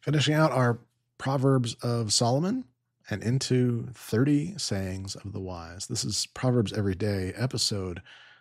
Finishing out our Proverbs of Solomon and into 30 sayings of the wise. This is Proverbs Every Day, episode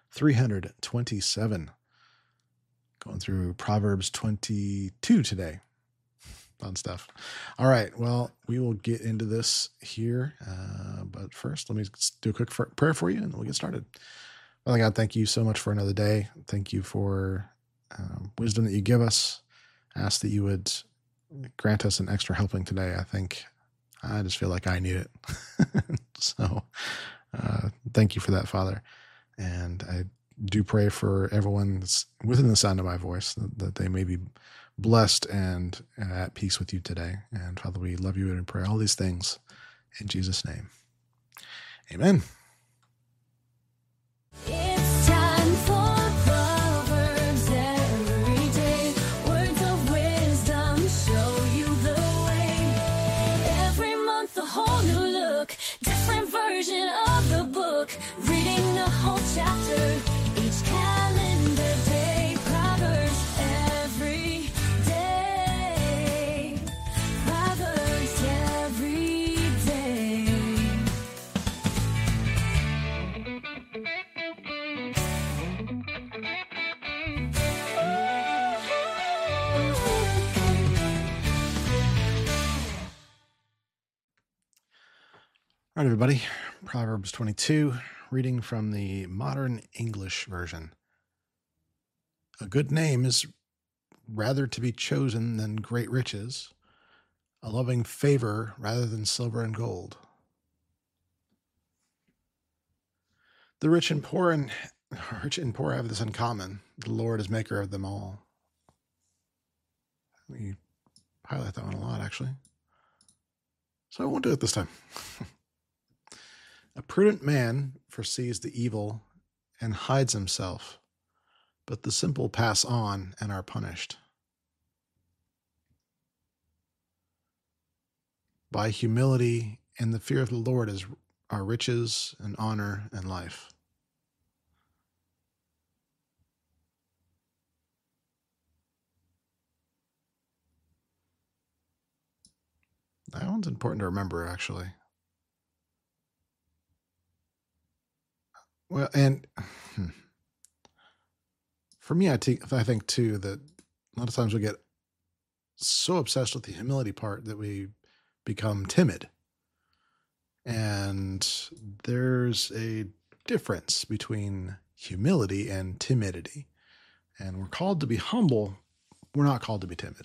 327. Going through Proverbs 22 today. Fun stuff. All right, well, we will get into this here. But first, let me do a quick prayer for you, and then we'll get started. Father God, thank you so much for another day. Thank you for wisdom that you give us. I ask that you would grant us an extra helping today. I just feel like I need it. So thank you for that, Father. And I do pray for everyone that's within the sound of my voice, that they may be blessed and at peace with you today. And Father, we love you and pray all these things in Jesus' name. Amen. It's time for Proverbs every day. Words of wisdom show you the way. Every month a whole new look, different version of the book. Reading the whole chapter each calendar day. Proverbs every day. Proverbs every day. All right, everybody. Proverbs 22, reading from the Modern English Version. A good name is rather to be chosen than great riches, a loving favor rather than silver and gold. The rich and poor have this in common. The Lord is maker of them all. We highlight that one a lot, actually. So I won't do it this time. A prudent man foresees the evil and hides himself, but the simple pass on and are punished. By humility and the fear of the Lord are riches and honor and life. That one's important to remember, actually. Well, and for me, I think too that a lot of times we get so obsessed with the humility part that we become timid. And there's a difference between humility and timidity. And we're called to be humble. We're not called to be timid.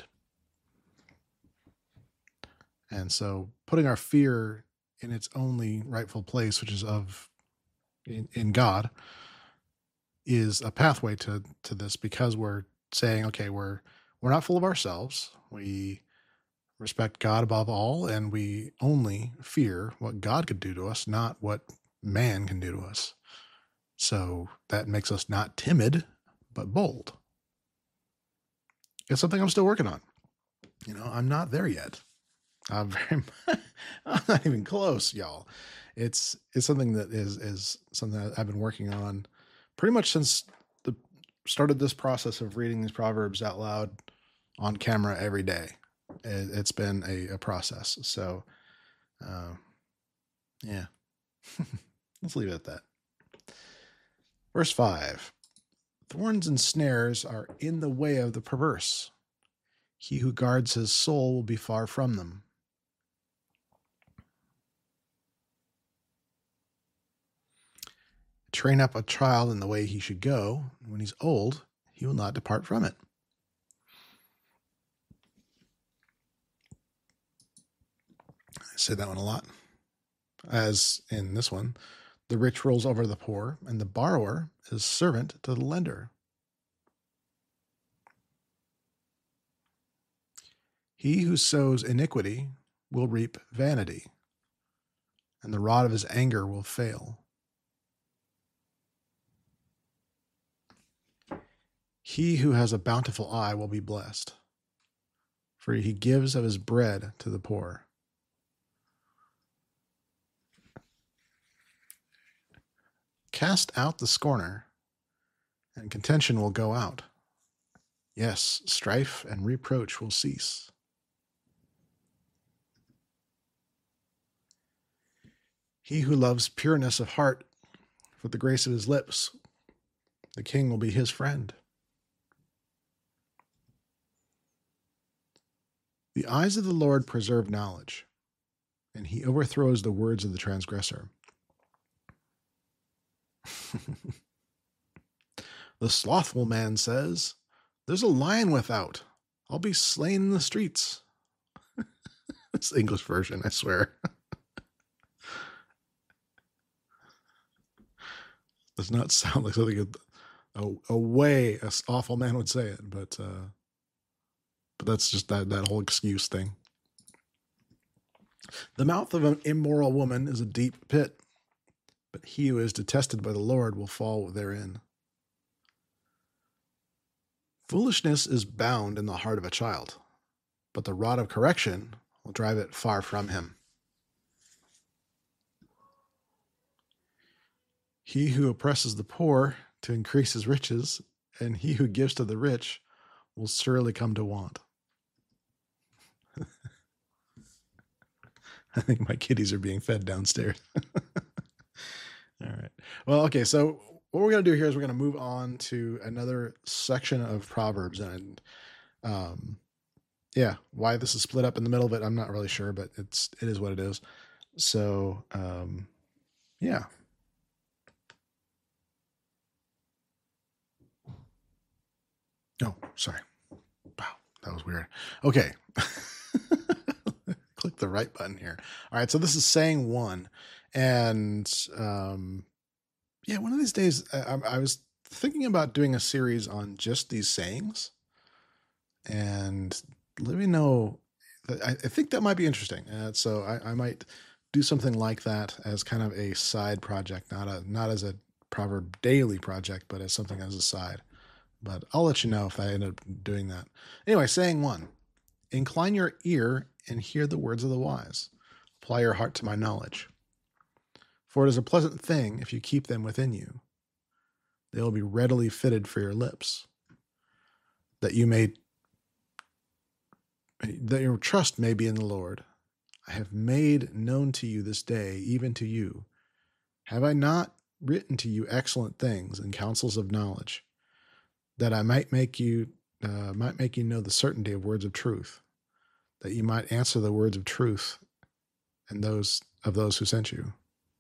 And so putting our fear in its only rightful place, which is in God, is a pathway to this, because we're saying, okay, we're not full of ourselves. We respect God above all, and we only fear what God could do to us, not what man can do to us. So that makes us not timid, but bold. It's something I'm still working on. I'm not there yet. I'm not even close, y'all. It's something that is something that I've been working on pretty much since started this process of reading these Proverbs out loud on camera every day. It's been a process. So, yeah, let's leave it at that. Verse 5, thorns and snares are in the way of the perverse. He who guards his soul will be far from them. Train up a child in the way he should go. When he's old, he will not depart from it. I say that one a lot. As in this one, the rich rules over the poor, and the borrower is servant to the lender. He who sows iniquity will reap vanity, and the rod of his anger will fail. He who has a bountiful eye will be blessed, for he gives of his bread to the poor. Cast out the scorner, and contention will go out. Yes, strife and reproach will cease. He who loves pureness of heart for the grace of his lips, the king will be his friend. The eyes of the Lord preserve knowledge, and he overthrows the words of the transgressor. The slothful man says, "There's a lion without. I'll be slain in the streets." It's the English version, I swear. Does not sound like something a way an awful man would say it, but that's just that whole excuse thing. The mouth of an immoral woman is a deep pit, but he who is detested by the Lord will fall therein. Foolishness is bound in the heart of a child, but the rod of correction will drive it far from him. He who oppresses the poor to increase his riches, and he who gives to the rich will surely come to want. I think my kitties are being fed downstairs. All right. Well, okay. So what we're going to do here is we're going to move on to another section of Proverbs. And yeah, why this is split up in the middle of it, I'm not really sure, but it is what it is. So yeah. Oh, sorry. Wow, that was weird. Okay. Click the right button here. All right, so this is saying one. And yeah, one of these days I was thinking about doing a series on just these sayings. And let me know. I think that might be interesting. So I might do something like that as kind of a side project, not as a Proverb daily project, but as something as a side. But I'll let you know if I end up doing that. Anyway, saying one. Incline your ear and hear the words of the wise. Apply your heart to my knowledge. For it is a pleasant thing if you keep them within you. They will be readily fitted for your lips, that your trust may be in the Lord. I have made known to you this day, even to you. Have I not written to you excellent things and counsels of knowledge, that I might make you know the certainty of words of truth, that you might answer the words of truth and those of those who sent you.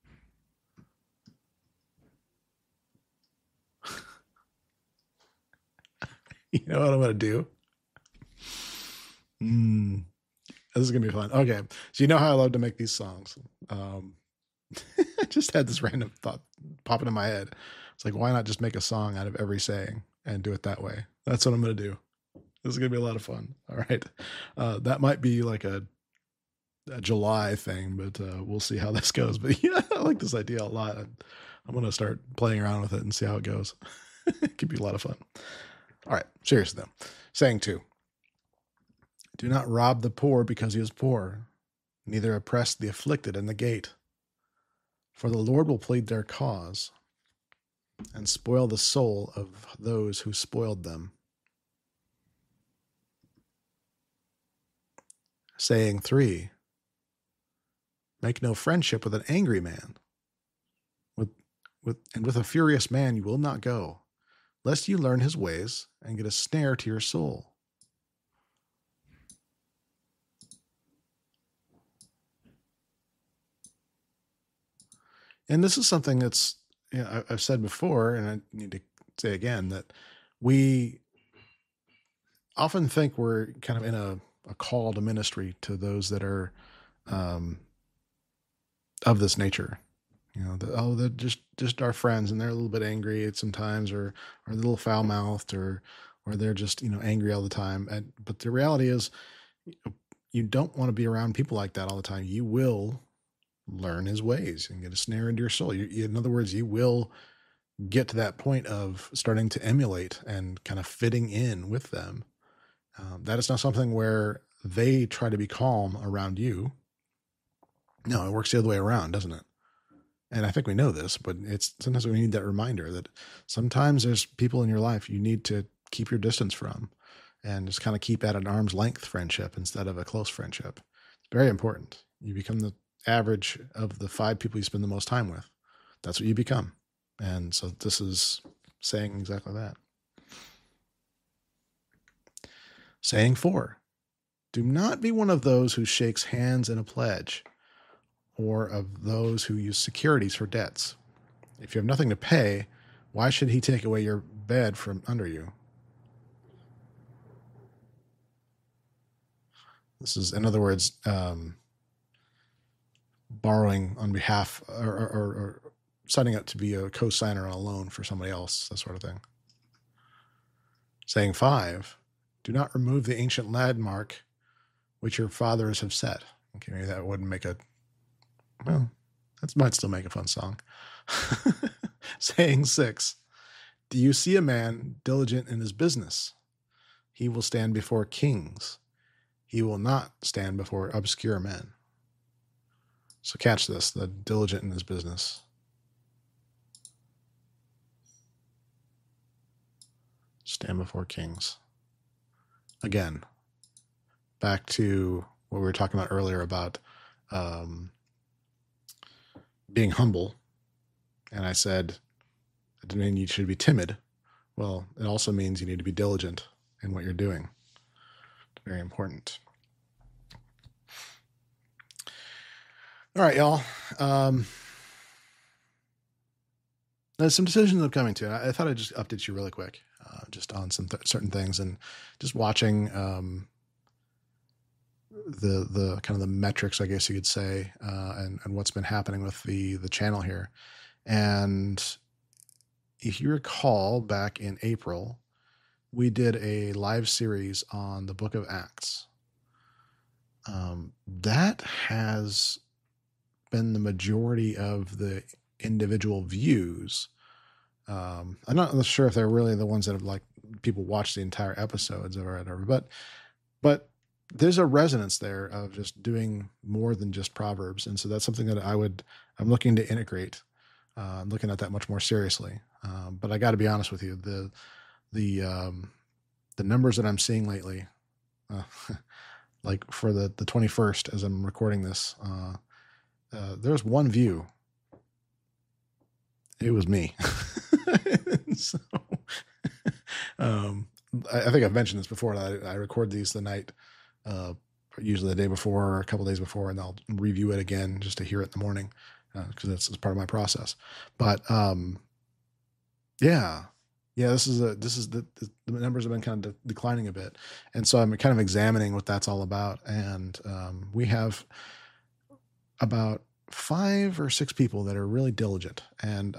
You know what I'm going to do? This is going to be fun. Okay. So you know how I love to make these songs. I just had this random thought pop into my head. It's like, why not just make a song out of every saying and do it that way? That's what I'm going to do. This is going to be a lot of fun. All right. That might be like a July thing, but we'll see how this goes. But yeah, I like this idea a lot. I'm going to start playing around with it and see how it goes. It could be a lot of fun. All right. Seriously though. Saying two. Do not rob the poor because he is poor, neither oppress the afflicted in the gate. For the Lord will plead their cause and spoil the soul of those who spoiled them. Saying three. Make no friendship with an angry man. With a furious man you will not go, lest you learn his ways and get a snare to your soul. And this is something that's, I've said before, and I need to say again, that we often think we're kind of in a call to ministry to those that are of this nature. They're just our friends, and they're a little bit angry sometimes, or a little foul mouthed, or they're just angry all the time. But the reality is, you don't want to be around people like that all the time. You will learn his ways and get a snare into your soul. In other words, you will get to that point of starting to emulate and kind of fitting in with them. That is not something where they try to be calm around you. No, it works the other way around, doesn't it? And I think we know this, but sometimes we need that reminder that sometimes there's people in your life you need to keep your distance from and just kind of keep at an arm's length friendship instead of a close friendship. It's very important. You become average of the 5 people you spend the most time with. That's what you become. And so this is saying exactly that. Saying 4, do not be one of those who shakes hands in a pledge, or of those who use securities for debts. If you have nothing to pay, why should he take away your bed from under you? This is, in other words, borrowing on behalf or signing up to be a co-signer on a loan for somebody else, that sort of thing. Saying 5, do not remove the ancient landmark which your fathers have set. Okay, maybe that wouldn't make a, well, that might still make a fun song. Saying 6, do you see a man diligent in his business? He will stand before kings. He will not stand before obscure men. So catch this, the diligent in his business. Stand before kings. Again, back to what we were talking about earlier about being humble. And I said, it didn't mean you should be timid. Well, it also means you need to be diligent in what you're doing. Very important. All right, y'all. There's some decisions I'm coming to. I thought I'd just update you really quick, just on some certain things, and just watching the kind of the metrics, I guess you could say, and what's been happening with the channel here. And if you recall, back in April, we did a live series on the Book of Acts. That has been the majority of the individual views. I'm not sure if they're really the ones that have, like, people watch the entire episodes or whatever, but there's a resonance there of just doing more than just Proverbs. And so that's something that I'm looking to integrate. I'm looking at that much more seriously. But I got to be honest with you, the numbers that I'm seeing lately, like for the 21st, as I'm recording this, there's one view. It was me. So, I think I've mentioned this before. I record these the night, usually the day before or a couple days before, and I'll review it again just to hear it in the morning, because that's part of my process. But yeah, this is the numbers have been kind of declining a bit, and so I'm kind of examining what that's all about. And we have about 5 or 6 people that are really diligent, and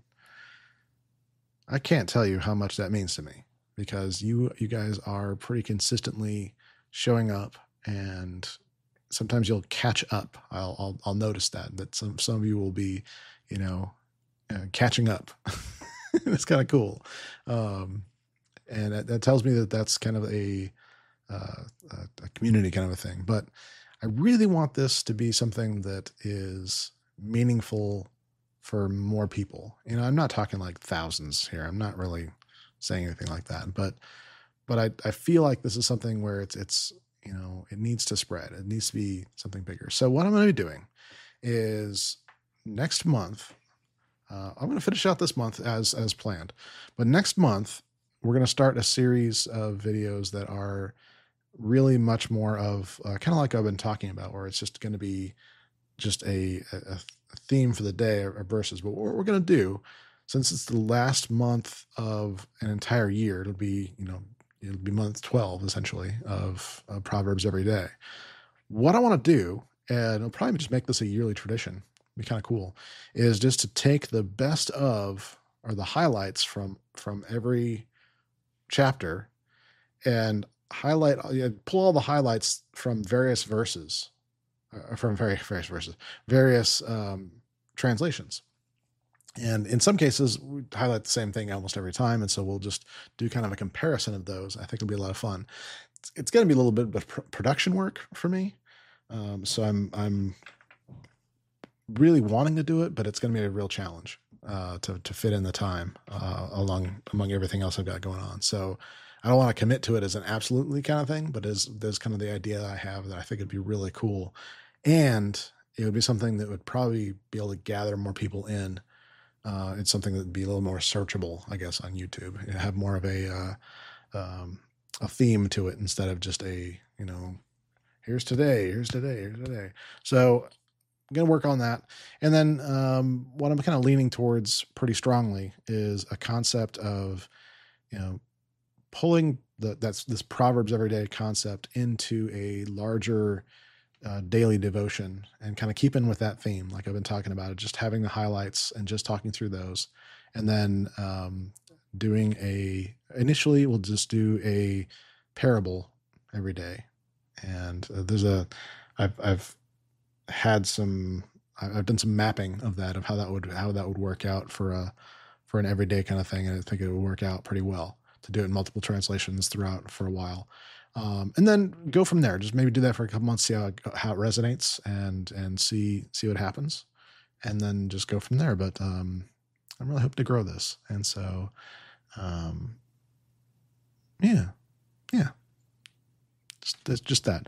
I can't tell you how much that means to me, because you guys are pretty consistently showing up, and sometimes you'll catch up. I'll notice that some of you will be, catching up. It's kind of cool. And that tells me that that's kind of a community kind of a thing. But I really want this to be something that is meaningful for more people. I'm not talking like thousands here. I'm not really saying anything like that, but I feel like this is something where it's, it needs to spread. It needs to be something bigger. So what I'm going to be doing is next month, I'm going to finish out this month as planned, but next month we're going to start a series of videos that are really much more of kind of like I've been talking about, where it's just going to be just a theme for the day or verses. But what we're going to do, since it's the last month of an entire year, it'll be month 12 essentially of Proverbs every day. What I want to do, and I'll probably just make this a yearly tradition, be kind of cool, is just to take the best of, or the highlights from every chapter, and pull all the highlights from various verses, various translations. And in some cases, we highlight the same thing almost every time. And so we'll just do kind of a comparison of those. I think it'll be a lot of fun. It's going to be a little bit of production work for me. So I'm really wanting to do it, but it's going to be a real challenge to fit in the time among everything else I've got going on. So I don't want to commit to it as an absolutely kind of thing, but there's kind of the idea that I have that I think it'd be really cool. And it would be something that would probably be able to gather more people in. It's something that would be a little more searchable, I guess, on YouTube. It'd have more of a theme to it instead of just a, here's today. So I'm going to work on that. And then what I'm kind of leaning towards pretty strongly is a concept of, pulling this Proverbs Everyday concept into a larger daily devotion and kind of keeping with that theme. Like I've been talking about it, just having the highlights and just talking through those. And then initially we'll just do a parable every day. And I've done some mapping of that, of how that would work out for an everyday kind of thing. And I think it would work out pretty well to do it in multiple translations throughout for a while. And then go from there. Just maybe do that for a couple months, see how it resonates and see what happens, and then just go from there. But I'm really hoping to grow this. And so, yeah, just that.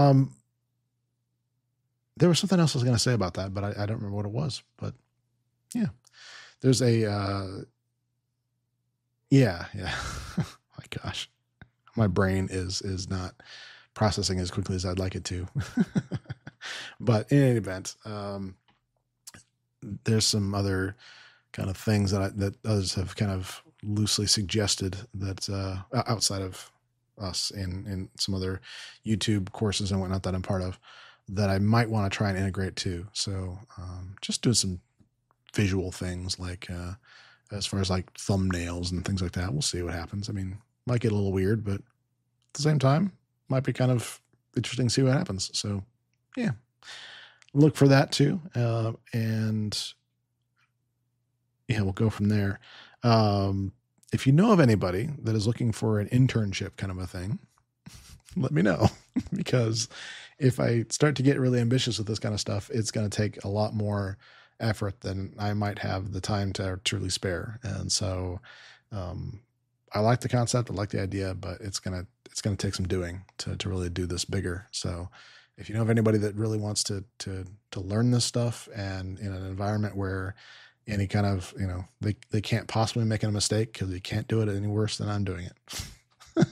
There was something else I was going to say about that, but I don't remember what it was. But yeah, there's a yeah. My gosh, my brain is not processing as quickly as I'd like it to. But in any event, there's some other kind of things that others have kind of loosely suggested that outside of us in some other YouTube courses and whatnot that I'm part of, that I might want to try and integrate too. So just doing some visual things like as far as like thumbnails and things like that. We'll see what happens. I mean, might get a little weird, but at the same time, might be kind of interesting to see what happens. So yeah, look for that too. And yeah, we'll go from there. If you know of anybody that is looking for an internship kind of a thing, let me know, because if I start to get really ambitious with this kind of stuff, it's going to take a lot more effort than I might have the time to truly spare. And so, I like the concept. I like the idea, but it's going to take some doing to really do this bigger. So if you know of anybody that really wants to learn this stuff, and in an environment where any kind of, they can't possibly make a mistake because they can't do it any worse than I'm doing it.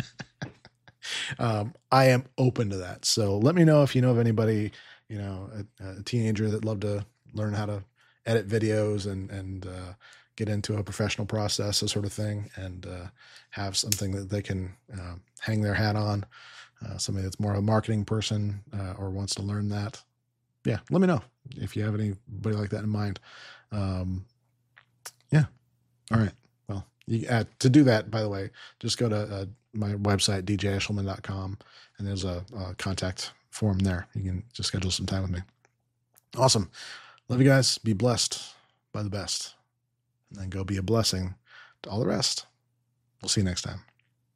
I am open to that. So let me know if you know of anybody, a teenager that loved to learn how to edit videos and get into a professional process, this sort of thing, and have something that they can hang their hat on, somebody that's more of a marketing person or wants to learn that. Yeah, let me know if you have anybody like that in mind. Yeah. All right. Well, to do that, by the way, just go to my website, djeshelman.com, and there's a contact form there. You can just schedule some time with me. Awesome. Love you guys. Be blessed by the best, and then go be a blessing to all the rest. We'll see you next time.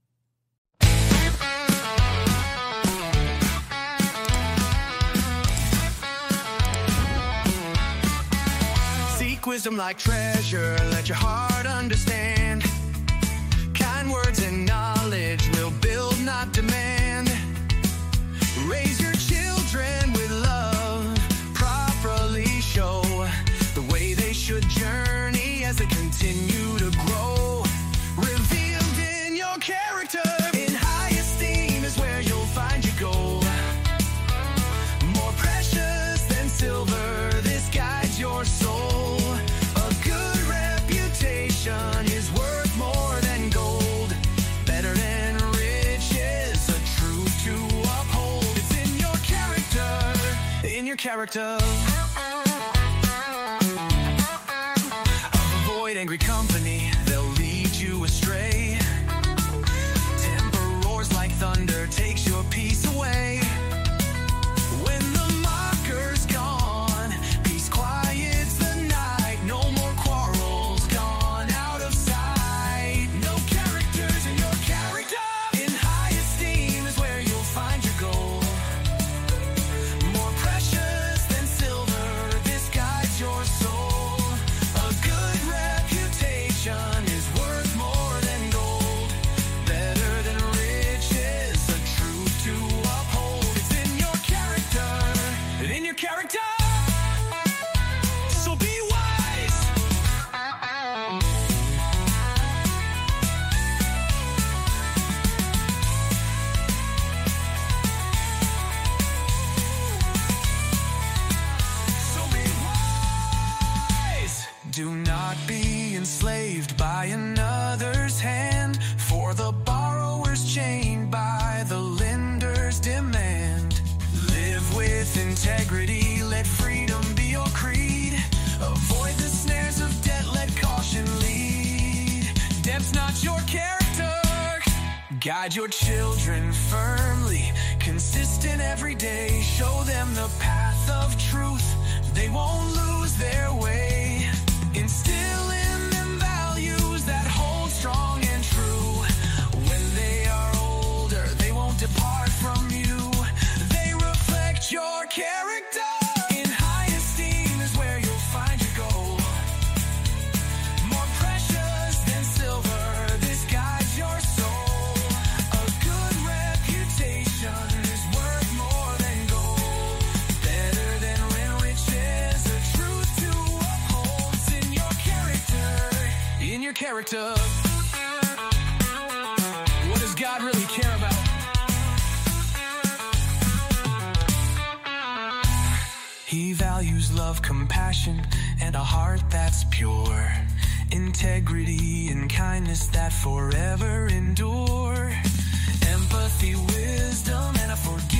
Seek wisdom like treasure, let your heart understand. Kind words and knowledge will build, not demand. Raise your children with love, properly show the way they should journey as they continue to grow. Revealed in your character, in high esteem is where you'll find your goal. More precious than silver, this guides your soul. A good reputation is worth more than gold. Better than riches, a truth to uphold. It's in your character, in your character. Avoid angry company, they'll lead you astray. Temper roars like thunder, takes your peace away. When the mocker's gone, peace quiets the night. No more quarrels, gone out of sight. No characters in your character. In high esteem is where you'll find your goal. More precious than silver, this guides your soul. A good reputation is worth more than gold. Better than riches, a true integrity, let freedom be your creed. Avoid the snares of debt, let caution lead. Debt's not your character. Guide your children firmly, consistent every day. Show them the path of truth, they won't lose their way. Instill in them values that hold strong and true. When they are older, they won't depart from you. They reflect your character. In high esteem is where you'll find your gold. More precious than silver, this guides your soul. A good reputation is worth more than gold. Better than riches, a truth to uphold. It's in your character, in your character. What does God really care about? He values love, compassion, and a heart that's pure. Integrity and kindness that forever endure. Empathy, wisdom, and a forgiveness